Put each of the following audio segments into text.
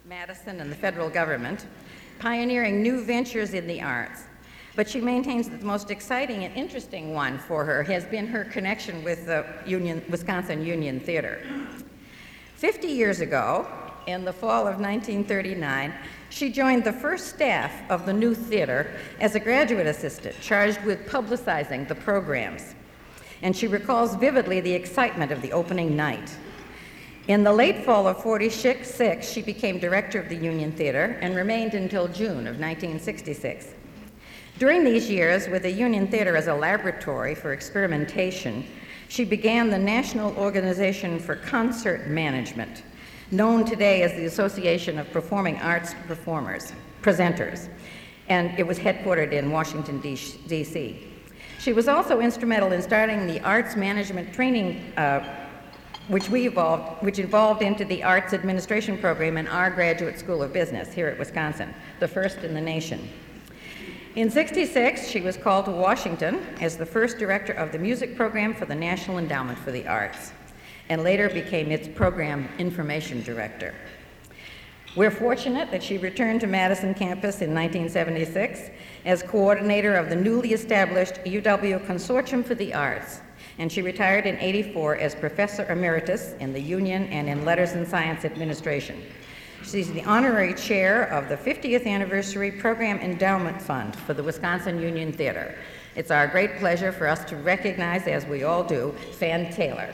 Madison and the federal government, pioneering new ventures in the arts. But she maintains that the most exciting and interesting one for her has been her connection with the Wisconsin Union Theater. 50 years ago, in the fall of 1939, she joined the first staff of the new theater as a graduate assistant charged with publicizing the programs. And she recalls vividly the excitement of the opening night. In the late fall of '46, she became director of the Union Theater and remained until June of 1966. During these years, with the Union Theater as a laboratory for experimentation, she began the National Organization for Concert Management, known today as the Association of Performing Arts Presenters, and it was headquartered in Washington, D.C. She was also instrumental in starting the arts management training which evolved into the Arts Administration program in our Graduate School of Business here at Wisconsin, the first in the nation. In '66, she was called to Washington as the first director of the music program for the National Endowment for the Arts, and later became its program information director. We're fortunate that she returned to Madison campus in 1976 as coordinator of the newly established UW Consortium for the Arts, and she retired in '84 as professor emeritus in the Union and in Letters and Science Administration. She's the honorary chair of the 50th Anniversary Program Endowment Fund for the Wisconsin Union Theater. It's our great pleasure for us to recognize, as we all do, Fan Taylor.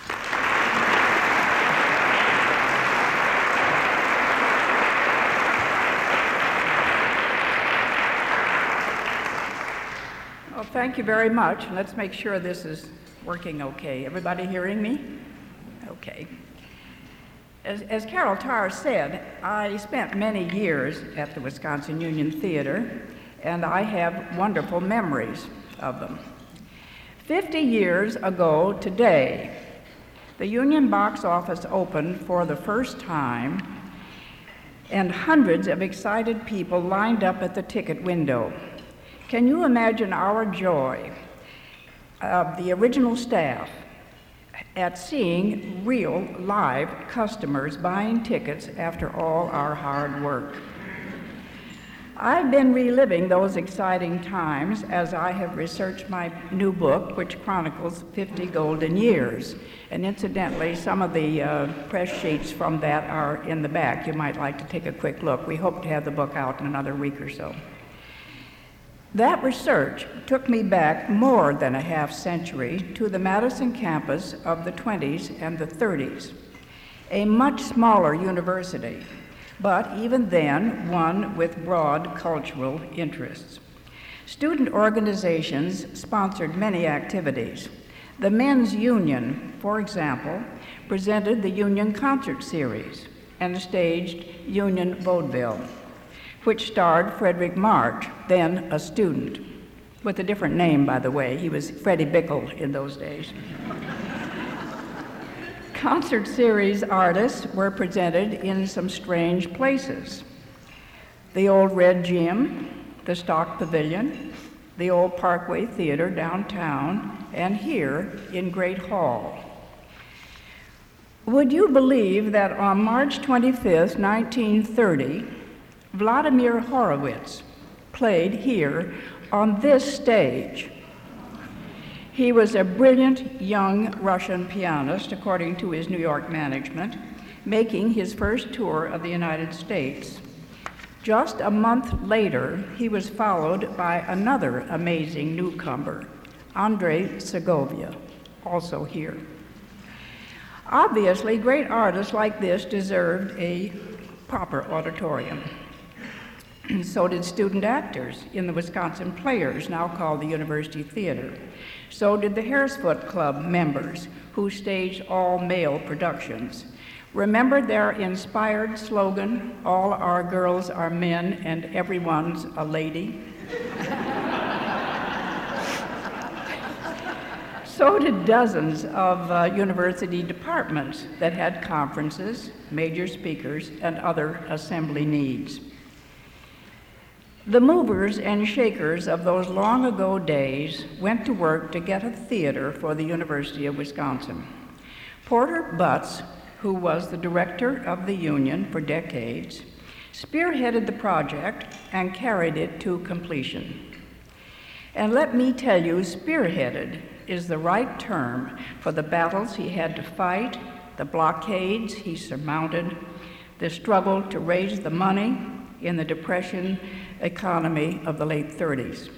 Well, thank you very much. Let's make sure this is working okay. Everybody hearing me? Okay. As Carol Tarr said, I spent many years at the Wisconsin Union Theater, and I have wonderful memories of them. 50 years ago today, the Union box office opened for the first time, and hundreds of excited people lined up at the ticket window. Can you imagine our joy of the original staff at seeing real live customers buying tickets after all our hard work? I've been reliving those exciting times as I have researched my new book, which chronicles 50 golden years. And incidentally, some of the press sheets from that are in the back. You might like to take a quick look. We hope to have the book out in another week or so. That research took me back more than a half century to the Madison campus of the 20s and the 30s, a much smaller university, but even then one with broad cultural interests. Student organizations sponsored many activities. The Men's Union, for example, presented the Union Concert Series and staged Union Vaudeville, which starred Frederick March, then a student, with a different name, by the way. He was Freddie Bickle in those days. Concert series artists were presented in some strange places. The old Red Gym, the Stock Pavilion, the old Parkway Theater downtown, and here in Great Hall. Would you believe that on March 25th, 1930, Vladimir Horowitz played here on this stage? He was a brilliant young Russian pianist, according to his New York management, making his first tour of the United States. Just a month later, he was followed by another amazing newcomer, Andrei Segovia, also here. Obviously, great artists like this deserved a proper auditorium. So did student actors in the Wisconsin Players, now called the University Theater. So did the Haresfoot Club members, who staged all male productions. Remember their inspired slogan, "All our girls are men and everyone's a lady"? So did dozens of university departments that had conferences, major speakers, and other assembly needs. The movers and shakers of those long ago days went to work to get a theater for the University of Wisconsin. Porter Butts who was the director of the union for decades, spearheaded the project and carried it to completion. And let me tell you, spearheaded is the right term for the battles he had to fight, the blockades he surmounted, the struggle to raise the money in the Depression economy of the late 30s.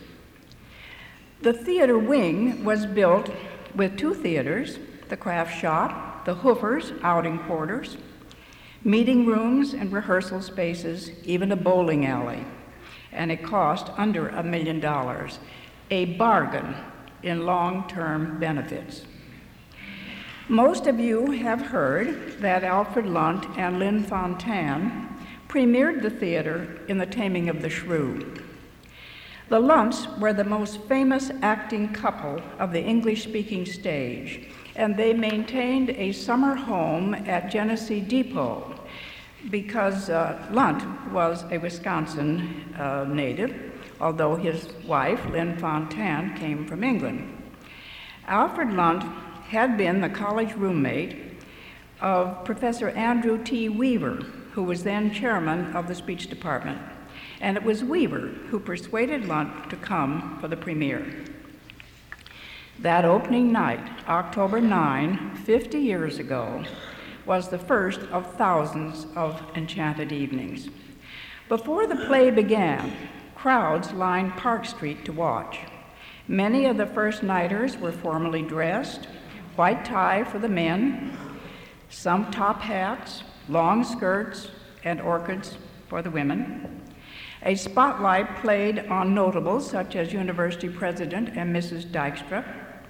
The theater wing was built with 2 theaters, the craft shop, the Hoofers outing quarters, meeting rooms and rehearsal spaces, even a bowling alley, and it cost under $1 million, a bargain in long-term benefits. Most of you have heard that Alfred Lunt and Lynn Fontanne premiered the theater in The Taming of the Shrew. The Lunts were the most famous acting couple of the English-speaking stage, and they maintained a summer home at Genesee Depot because Lunt was a Wisconsin native, although his wife, Lynn Fontanne, came from England. Alfred Lunt had been the college roommate of Professor Andrew T. Weaver, who was then chairman of the speech department. And it was Weaver who persuaded Lunt to come for the premiere. That opening night, October 9, 50 years ago, was the first of thousands of enchanted evenings. Before the play began, crowds lined Park Street to watch. Many of the first-nighters were formally dressed, white tie for the men, some top hats, long skirts, and orchids for the women. A spotlight played on notables such as University President and Mrs. Dykstra.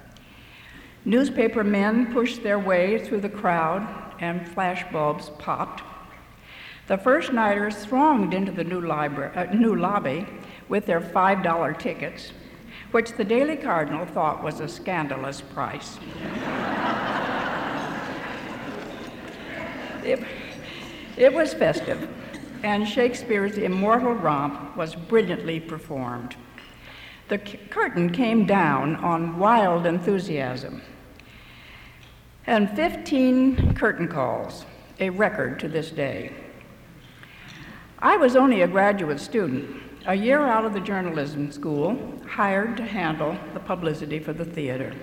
Newspaper men pushed their way through the crowd and flashbulbs popped. The first-nighters thronged into the new lobby with their $5 tickets, which the Daily Cardinal thought was a scandalous price. It was festive, and Shakespeare's immortal romp was brilliantly performed. The curtain came down on wild enthusiasm, and 15 curtain calls, a record to this day. I was only a graduate student, a year out of the journalism school, hired to handle the publicity for the theater.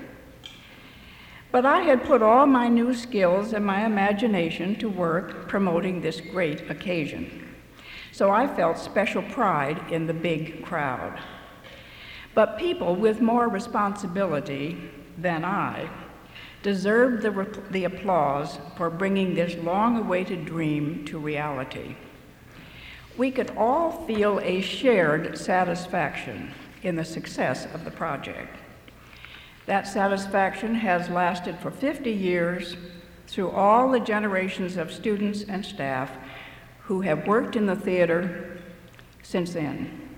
But I had put all my new skills and my imagination to work promoting this great occasion. So I felt special pride in the big crowd. But people with more responsibility than I deserved the applause for bringing this long-awaited dream to reality. We could all feel a shared satisfaction in the success of the project. That satisfaction has lasted for 50 years through all the generations of students and staff who have worked in the theater since then.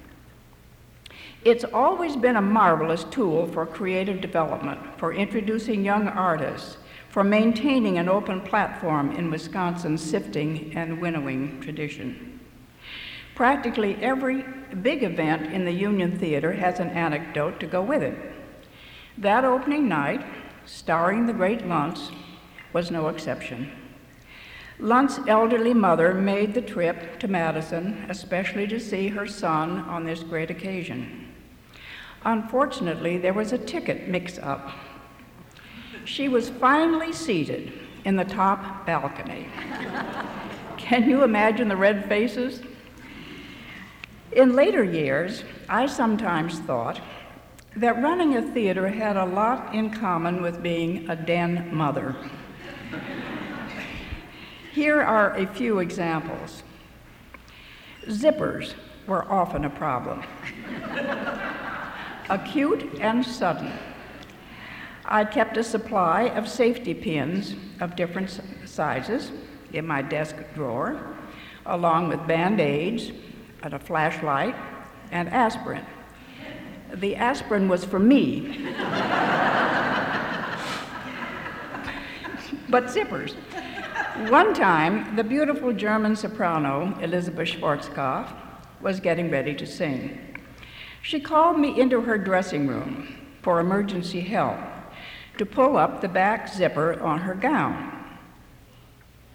It's always been a marvelous tool for creative development, for introducing young artists, for maintaining an open platform in Wisconsin's sifting and winnowing tradition. Practically every big event in the Union Theater has an anecdote to go with it. That opening night, starring the great Luntz, was no exception. Lunt's elderly mother made the trip to Madison, especially to see her son on this great occasion. Unfortunately, there was a ticket mix-up. She was finally seated in the top balcony. Can you imagine the red faces? In later years, I sometimes thought that running a theater had a lot in common with being a den mother. Here are a few examples. Zippers were often a problem. Acute and sudden. I kept a supply of safety pins of different sizes in my desk drawer, along with Band-Aids and a flashlight and aspirin. The aspirin was for me. But zippers. One time, the beautiful German soprano, Elisabeth Schwarzkopf, was getting ready to sing. She called me into her dressing room for emergency help to pull up the back zipper on her gown.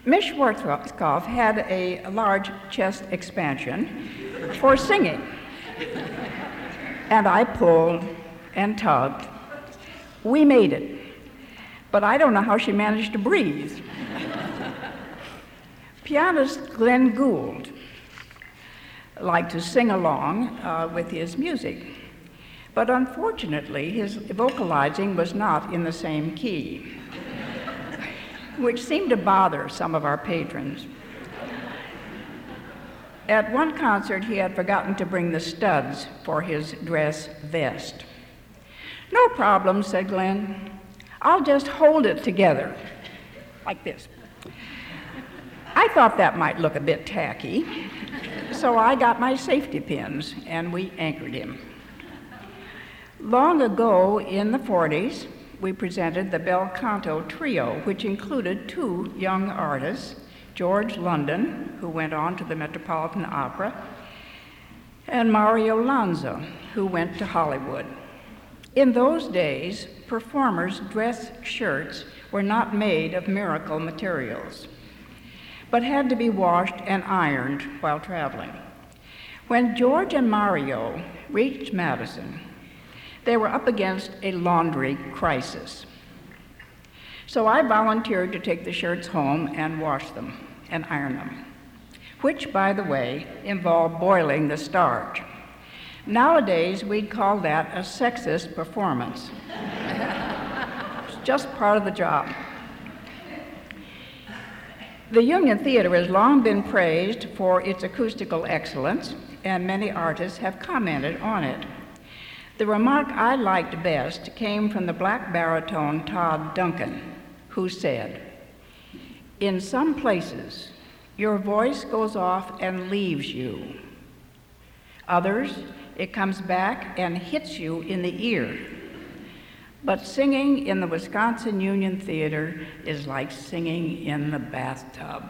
Miss Schwarzkopf had a large chest expansion for singing, and I pulled and tugged. We made it, but I don't know how she managed to breathe. Pianist Glenn Gould liked to sing along with his music, but unfortunately his vocalizing was not in the same key, which seemed to bother some of our patrons. At one concert, he had forgotten to bring the studs for his dress vest. "No problem," said Glenn. "I'll just hold it together, like this." I thought that might look a bit tacky, so I got my safety pins and we anchored him. Long ago in the 40s, we presented the Bel Canto Trio, which included two young artists, George London, who went on to the Metropolitan Opera, and Mario Lanza, who went to Hollywood. In those days, performers' dress shirts were not made of miracle materials, but had to be washed and ironed while traveling. When George and Mario reached Madison, they were up against a laundry crisis. So I volunteered to take the shirts home and wash them and iron them, which, by the way, involved boiling the starch. Nowadays, we'd call that a sexist performance. It's just part of the job. The Union Theater has long been praised for its acoustical excellence, and many artists have commented on it. The remark I liked best came from the black baritone Todd Duncan, who said, "In some places, your voice goes off and leaves you. Others, it comes back and hits you in the ear. But singing in the Wisconsin Union Theater is like singing in the bathtub."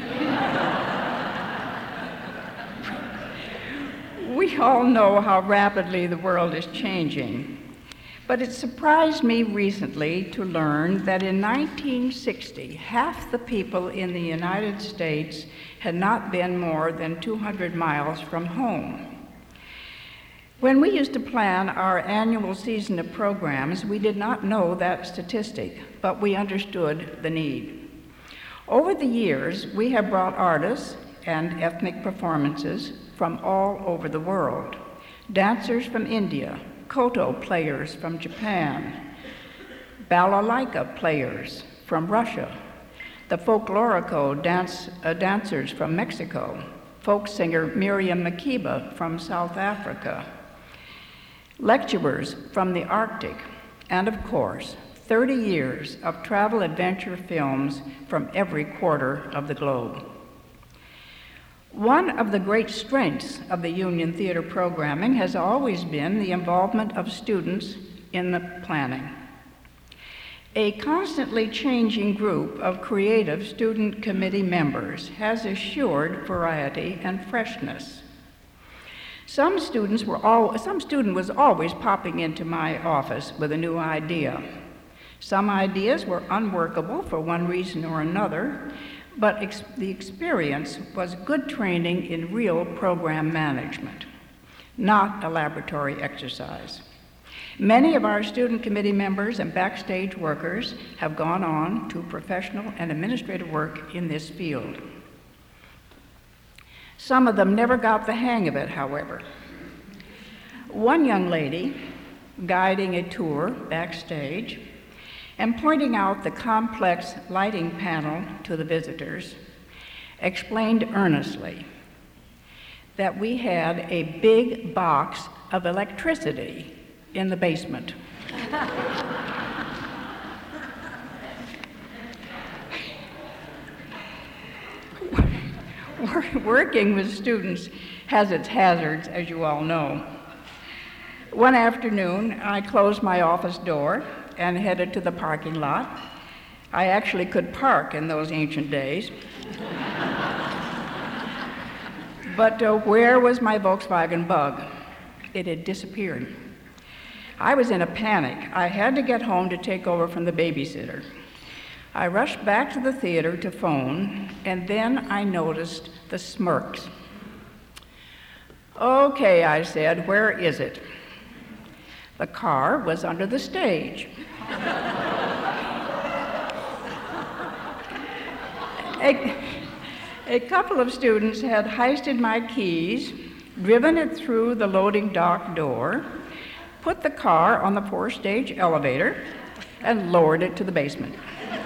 We all know how rapidly the world is changing, but it surprised me recently to learn that in 1960, half the people in the United States had not been more than 200 miles from home. When we used to plan our annual season of programs, we did not know that statistic, but we understood the need. Over the years, we have brought artists and ethnic performances from all over the world. Dancers from India, koto players from Japan, balalaika players from Russia, the folklorico dancers from Mexico, folk singer Miriam Makeba from South Africa, lecturers from the Arctic, and of course, 30 years of travel adventure films from every quarter of the globe. One of the great strengths of the Union Theater programming has always been the involvement of students in the planning. A constantly changing group of creative student committee members has assured variety and freshness. Some student was always popping into my office with a new idea. Some ideas were unworkable for one reason or another, but the experience was good training in real program management, not a laboratory exercise. Many of our student committee members and backstage workers have gone on to professional and administrative work in this field. Some of them never got the hang of it, however. One young lady, guiding a tour backstage and pointing out the complex lighting panel to the visitors, explained earnestly that we had a big box of electricity in the basement. Working with students has its hazards, as you all know. One afternoon, I closed my office door and headed to the parking lot. I actually could park in those ancient days. But where was my Volkswagen Bug? It had disappeared. I was in a panic. I had to get home to take over from the babysitter. I rushed back to the theater to phone, and then I noticed the smirks. "Okay," I said, "where is it?" The car was under the stage. A couple of students had heisted my keys, driven it through the loading dock door, put the car on the four-stage elevator, and lowered it to the basement.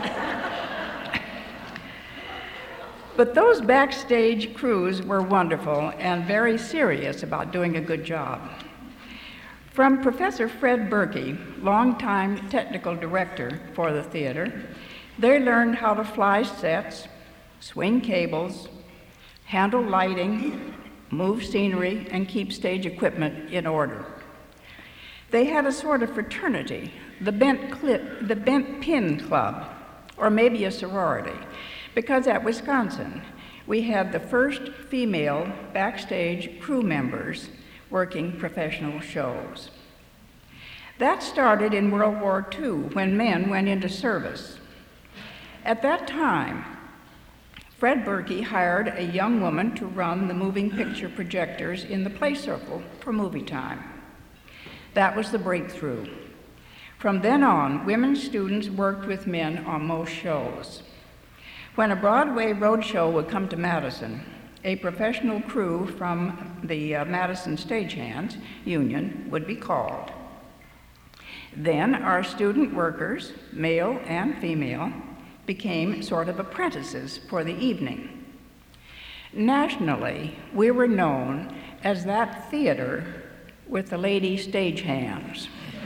But those backstage crews were wonderful and very serious about doing a good job. From Professor Fred Berkey, longtime technical director for the theater, they learned how to fly sets, swing cables, handle lighting, move scenery, and keep stage equipment in order. They had a sort of fraternity, the Bent Pin Club, or maybe a sorority, because at Wisconsin, we had the first female backstage crew members working professional shows. That started in World War II, when men went into service. At that time, Fred Berkey hired a young woman to run the moving picture projectors in the play circle for movie time. That was the breakthrough. From then on, women students worked with men on most shows. When a Broadway roadshow would come to Madison, a professional crew from the Madison Stagehands Union would be called. Then our student workers, male and female, became sort of apprentices for the evening. Nationally, we were known as that theater with the lady stagehands.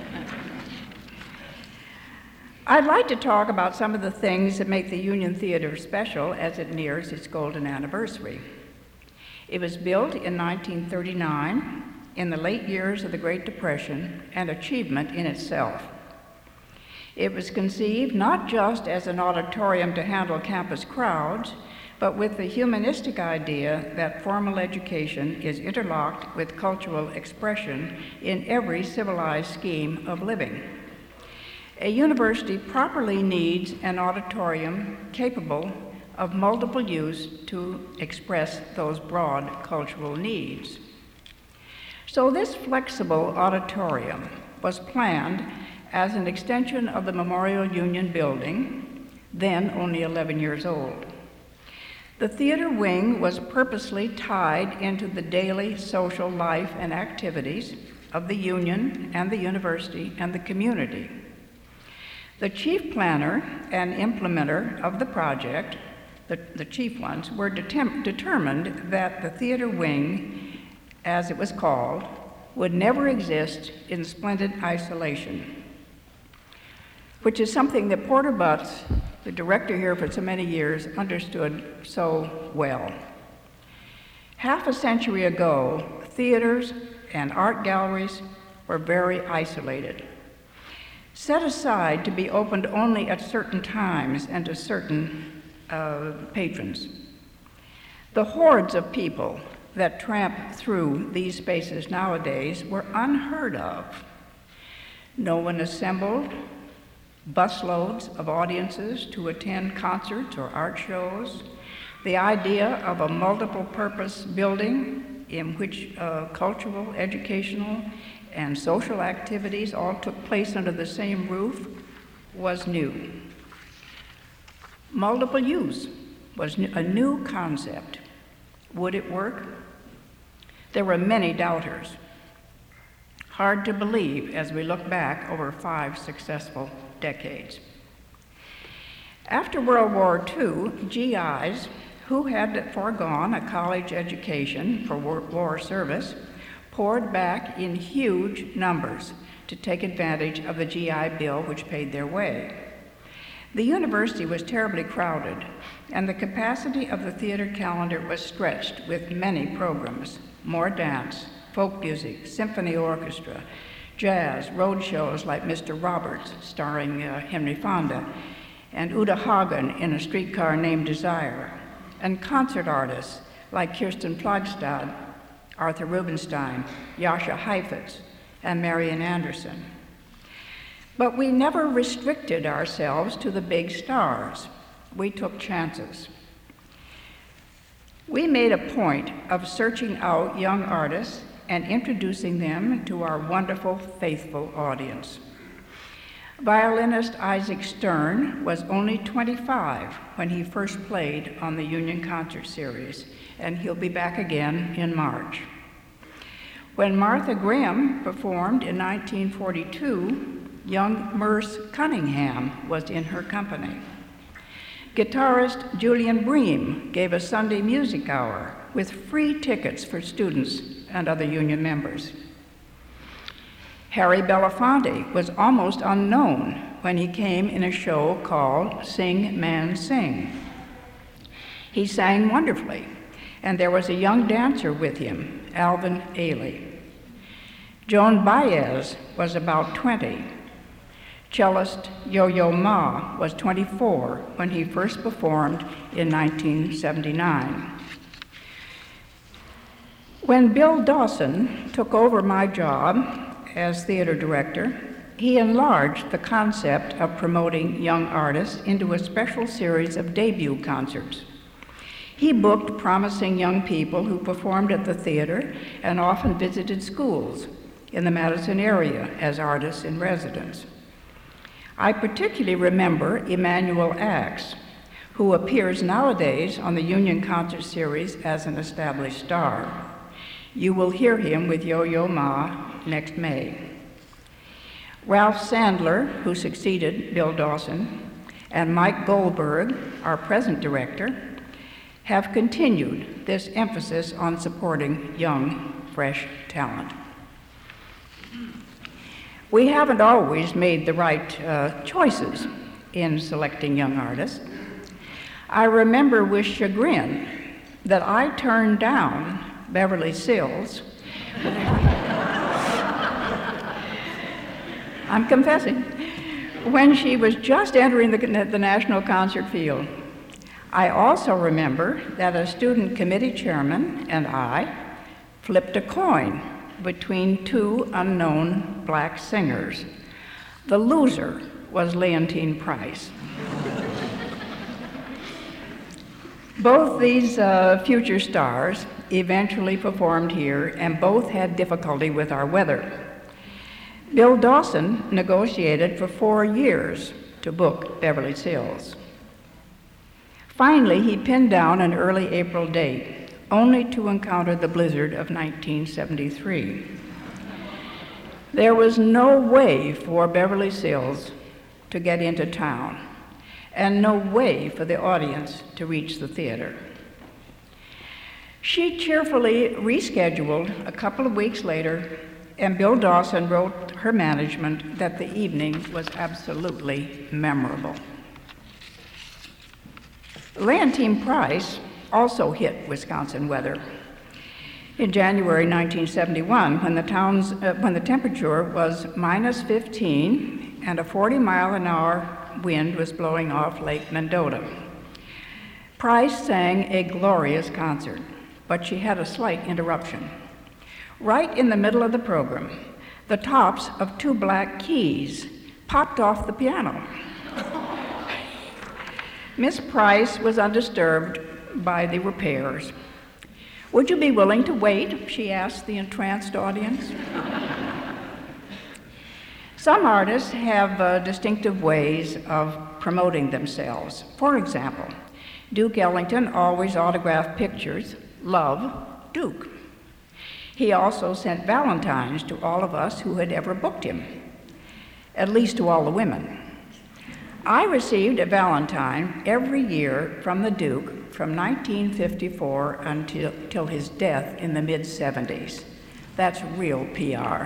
I'd like to talk about some of the things that make the Union Theater special as it nears its golden anniversary. It was built in 1939, in the late years of the Great Depression, an achievement in itself. It was conceived not just as an auditorium to handle campus crowds, but with the humanistic idea that formal education is interlocked with cultural expression in every civilized scheme of living. A university properly needs an auditorium capable of multiple use to express those broad cultural needs. So this flexible auditorium was planned as an extension of the Memorial Union building, then only 11 years old. The theater wing was purposely tied into the daily social life and activities of the Union and the university and the community. The chief planner and implementer of the project, the chief ones, were determined that the theater wing, as it was called, would never exist in splendid isolation, which is something that Porter Butts, the director here for so many years, understood so well. Half a century ago, theaters and art galleries were very isolated, set aside to be opened only at certain times and to certain patrons. The hordes of people that tramp through these spaces nowadays were unheard of. No one assembled busloads of audiences to attend concerts or art shows. The idea of a multiple-purpose building in which cultural, educational, and social activities all took place under the same roof was new. Multiple use was a new concept. Would it work? There were many doubters. Hard to believe as we look back over 5 successful decades. After World War II, GIs who had foregone a college education for war service poured back in huge numbers to take advantage of the GI Bill, which paid their way. The university was terribly crowded, and the capacity of the theater calendar was stretched with many programs: more dance, folk music, symphony orchestra, jazz, road shows like Mr. Roberts, starring Henry Fonda, and Uta Hagen in A Streetcar Named Desire, and concert artists like Kirsten Plagstad, Arthur Rubinstein, Jascha Heifetz, and Marian Anderson. But we never restricted ourselves to the big stars. We took chances. We made a point of searching out young artists and introducing them to our wonderful, faithful audience. Violinist Isaac Stern was only 25 when he first played on the Union Concert Series, and he'll be back again in March. When Martha Graham performed in 1942, young Merce Cunningham was in her company. Guitarist Julian Bream gave a Sunday music hour with free tickets for students and other union members. Harry Belafonte was almost unknown when he came in a show called Sing Man Sing. He sang wonderfully, and there was a young dancer with him, Alvin Ailey. Joan Baez was about 20. Cellist Yo-Yo Ma was 24 when he first performed in 1979. When Bill Dawson took over my job as theater director, he enlarged the concept of promoting young artists into a special series of debut concerts. He booked promising young people who performed at the theater and often visited schools in the Madison area as artists in residence. I particularly remember Emmanuel Axe, who appears nowadays on the Union Concert Series as an established star. You will hear him with Yo-Yo Ma next May. Ralph Sandler, who succeeded Bill Dawson, and Mike Goldberg, our present director, have continued this emphasis on supporting young, fresh talent. We haven't always made the right choices in selecting young artists. I remember with chagrin that I turned down Beverly Sills. I'm confessing, when she was just entering the national concert field. I also remember that a student committee chairman and I flipped a coin between two unknown black singers. The loser was Leontyne Price. Both these future stars eventually performed here, and both had difficulty with our weather. Bill Dawson negotiated for 4 years to book Beverly Sills. Finally, he pinned down an early April date, only to encounter the blizzard of 1973. There was no way for Beverly Sills to get into town, and no way for the audience to reach the theater. She cheerfully rescheduled a couple of weeks later, and Bill Dawson wrote her management that the evening was absolutely memorable. Leontyne Price also hit Wisconsin weather. In January 1971, when the temperature was -15 and a 40-mile-an-hour wind was blowing off Lake Mendota, Price sang a glorious concert, but she had a slight interruption. Right in the middle of the program, the tops of 2 black keys popped off the piano. Miss Price was undisturbed by the repairs. "Would you be willing to wait?" she asked the entranced audience. Some artists have distinctive ways of promoting themselves. For example, Duke Ellington always autographed pictures, "Love, Duke." He also sent valentines to all of us who had ever booked him, at least to all the women. I received a valentine every year from the Duke from 1954 until his death in the mid-70s. That's real PR.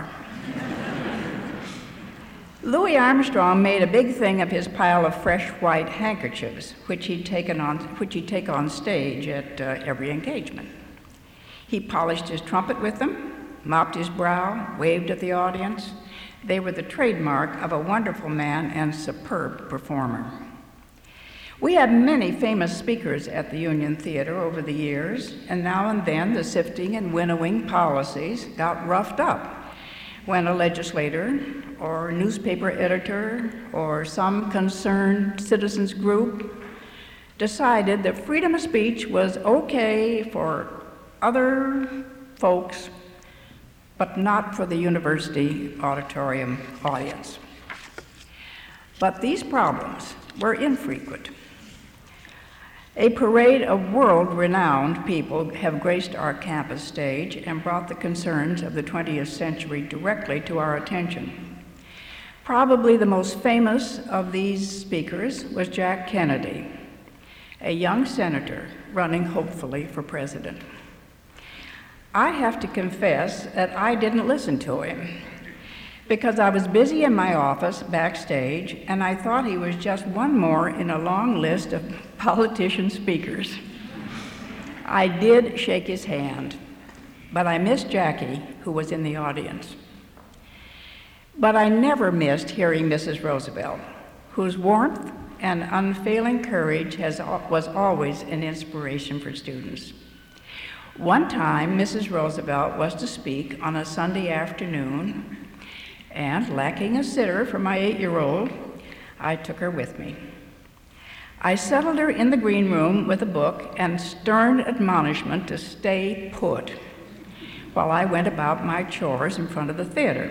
Louis Armstrong made a big thing of his pile of fresh white handkerchiefs, which he'd take on stage at every engagement. He polished his trumpet with them, mopped his brow, waved at the audience. They were the trademark of a wonderful man and superb performer. We had many famous speakers at the Union Theater over the years, and now and then the sifting and winnowing policies got roughed up. when a legislator or newspaper editor or some concerned citizens group decided that freedom of speech was okay for other folks, but not for the university auditorium audience. But these problems were infrequent. A parade of world-renowned people have graced our campus stage and brought the concerns of the 20th century directly to our attention. Probably the most famous of these speakers was Jack Kennedy, a young senator running hopefully for president. I have to confess that I didn't listen to him because I was busy in my office backstage and I thought he was just one more in a long list of politician speakers. I did shake his hand, but I missed Jackie, who was in the audience. But I never missed hearing Mrs. Roosevelt, whose warmth and unfailing courage was always an inspiration for students. One time, Mrs. Roosevelt was to speak on a Sunday afternoon, and lacking a sitter for my 8-year-old, I took her with me. I settled her in the green room with a book and stern admonishment to stay put while I went about my chores in front of the theater.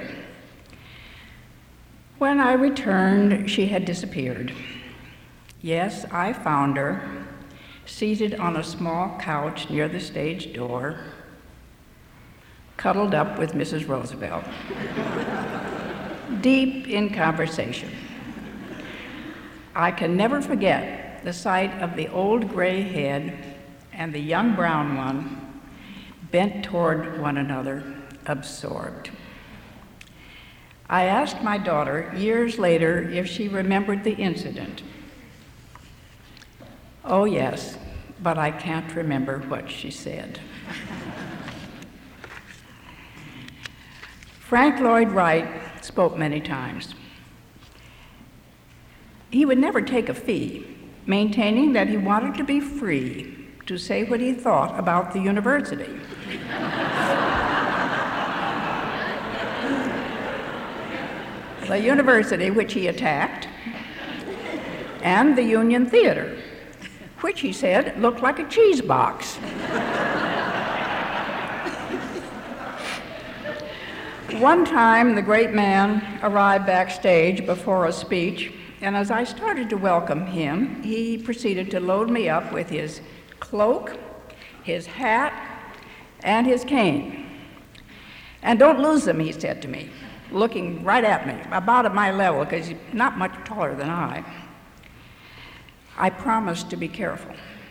When I returned, she had disappeared. Yes, I found her, seated on a small couch near the stage door, cuddled up with Mrs. Roosevelt, deep in conversation. I can never forget the sight of the old gray head and the young brown one bent toward one another, absorbed. I asked my daughter years later if she remembered the incident. Oh yes, but I can't remember what she said. Frank Lloyd Wright spoke many times. He would never take a fee, maintaining that he wanted to be free to say what he thought about the university. The university which he attacked, and the Union Theater, which he said looked like a cheese box. One time, the great man arrived backstage before a speech, and as I started to welcome him, he proceeded to load me up with his cloak, his hat, and his cane. And don't lose them, he said to me, looking right at me, about at my level, because he's not much taller than I. I promised to be careful.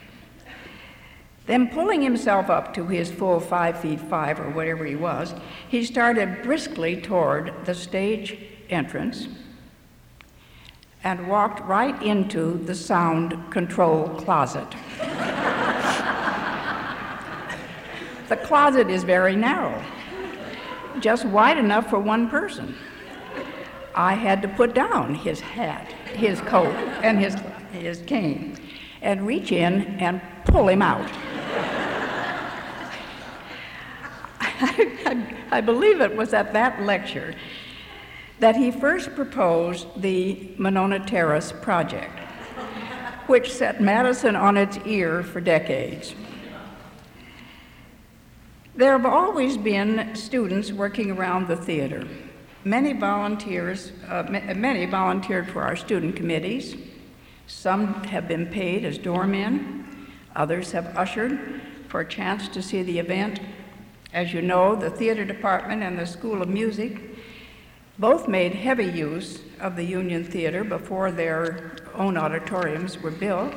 Then, pulling himself up to his full 5'5" or whatever he was, he started briskly toward the stage entrance and walked right into the sound control closet. The closet is very narrow, just wide enough for one person. I had to put down his hat, his coat, and his cane, and reach in and pull him out. I believe it was at that lecture that he first proposed the Monona Terrace project, which set Madison on its ear for decades. There have always been students working around the theater. Many volunteered for our student committees. Some have been paid as doormen. Others have ushered for a chance to see the event. As you know, the theater department and the School of Music both made heavy use of the Union Theater before their own auditoriums were built.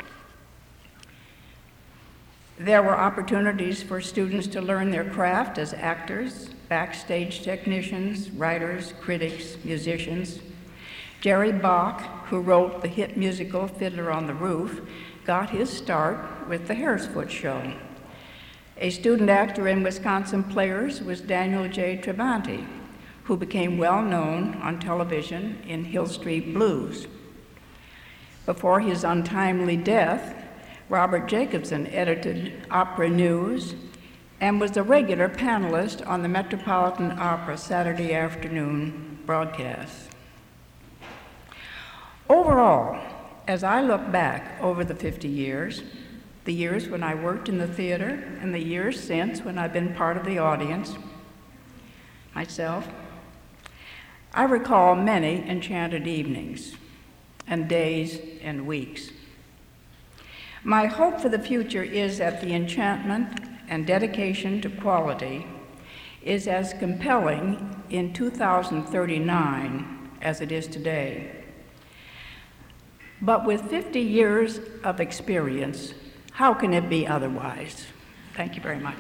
There were opportunities for students to learn their craft as actors, backstage technicians, writers, critics, musicians. Jerry Bach, who wrote the hit musical Fiddler on the Roof, got his start with the Harris Foot Show. A student actor in Wisconsin Players was Daniel J. Travanti, who became well known on television in Hill Street Blues. Before his untimely death, Robert Jacobson edited Opera News, and was a regular panelist on the Metropolitan Opera Saturday afternoon broadcast. Overall, as I look back over the 50 years, the years when I worked in the theater and the years since when I've been part of the audience myself, I recall many enchanted evenings and days and weeks. My hope for the future is that the enchantment and dedication to quality is as compelling in 2039 as it is today. But with 50 years of experience, how can it be otherwise? Thank you very much.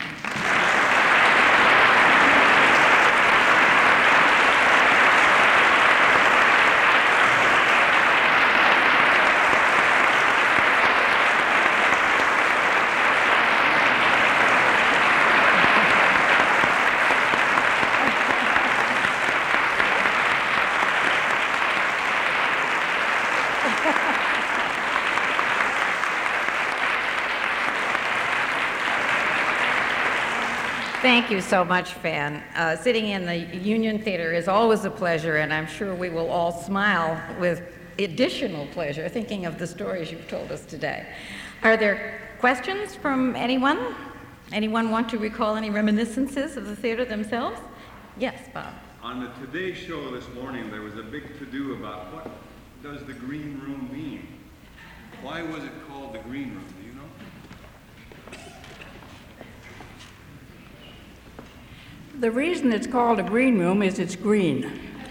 Thank you so much, Fan. Sitting in the Union Theater is always a pleasure, and I'm sure we will all smile with additional pleasure thinking of the stories you've told us today. Are there questions from anyone? Anyone want to recall any reminiscences of the theater themselves? Yes, Bob. On the Today Show this morning, there was a big to-do about what does the green room mean? Why was it called the green room? Do you know? The reason it's called a green room is it's green.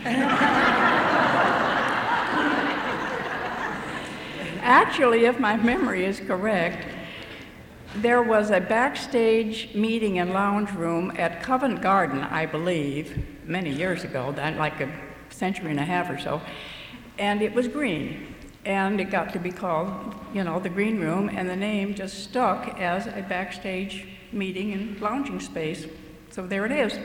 Actually, if my memory is correct, there was a backstage meeting and lounge room at Covent Garden, I believe, many years ago, like a century and a half or so, and it was green. And it got to be called, the green room, and the name just stuck as a backstage meeting and lounging space. So there it is.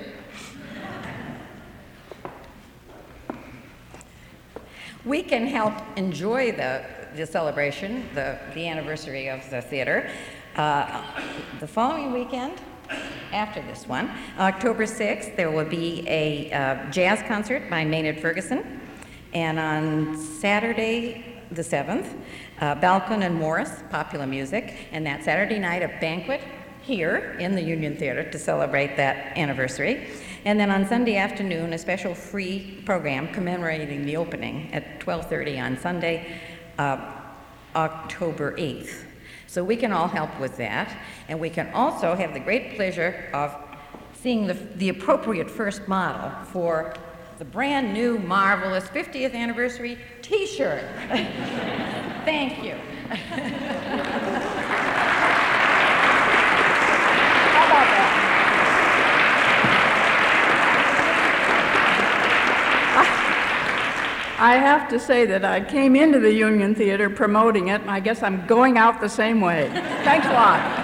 We can help enjoy the celebration, the anniversary of the theater, the following weekend after this one. October 6th, there will be a jazz concert by Maynard Ferguson. And on Saturday, the 7th, Balcon and Morris, popular music. And that Saturday night, a banquet here in the Union Theater to celebrate that anniversary. And then on Sunday afternoon, a special free program commemorating the opening at 12:30 on Sunday, October 8th. So we can all help with that. And we can also have the great pleasure of seeing the appropriate first model for the brand new, marvelous 50th anniversary T-shirt. Thank you. How about that? I have to say that I came into the Union Theater promoting it, and I guess I'm going out the same way. Thanks a lot.